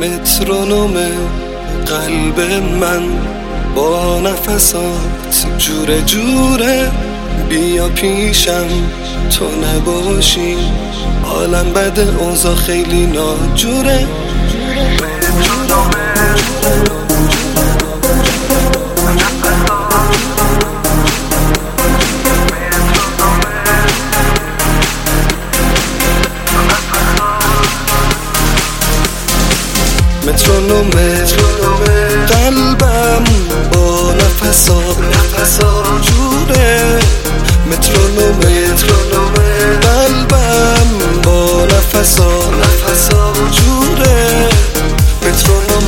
مترونوم قلب من با نفسات جوره جوره، بیا پیشم تو نباشی حالم بده، اوضاع خیلی ناجوره. مترونوم قلبم با نفسات جوره، مترونوم قلبم با نفسات جوره، مترونوم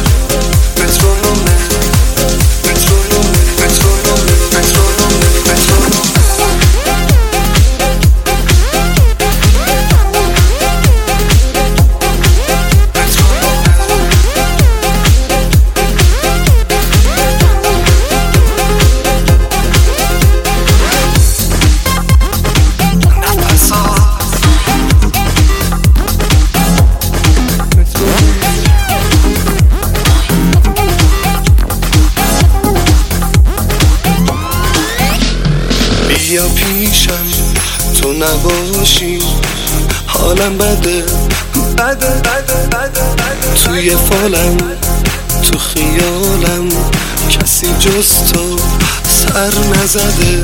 بیا پیشم تو نباشی حالم بده توی فالم تو خیالم کسی جز تو سر نزده.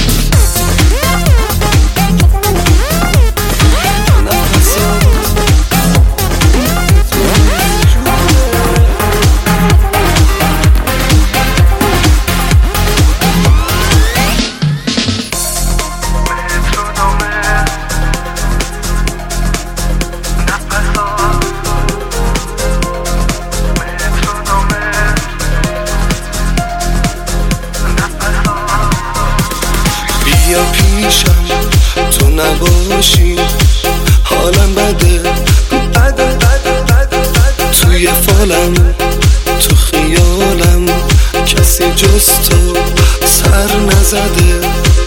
بیا پیشم تو نباشی حالم بده توی فالم تو خیالم کسی جز تو سر نزده.